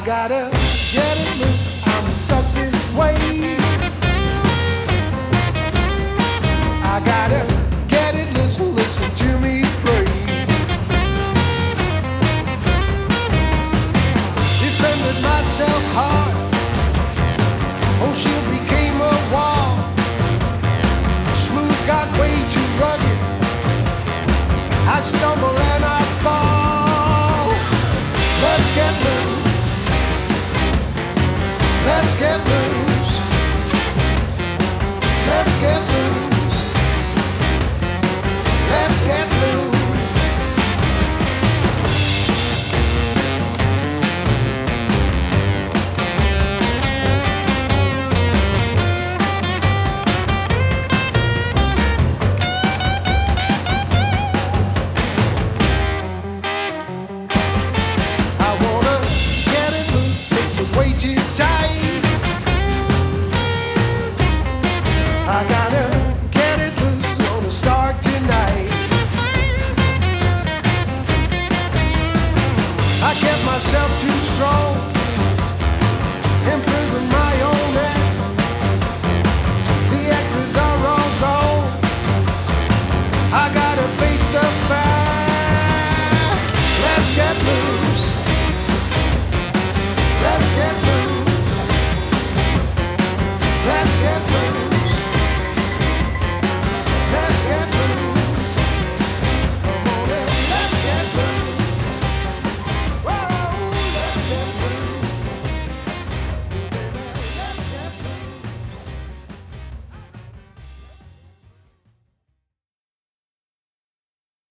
gotta get it loose. I'm stuck this way. I gotta get it loose and listen to me pray. Defended myself hard. Oh, she became a wall. Smooth got way too rugged. I stumble and I fall. Let's get loose. Let's get loose. Let's get loose. Let's get loose. I wanna get it loose. It's way too tight. I gotta get it loose, gonna start tonight. I kept myself too strong, imprisoned my own act. The actors are all gone. I gotta face the fact. Let's get loose.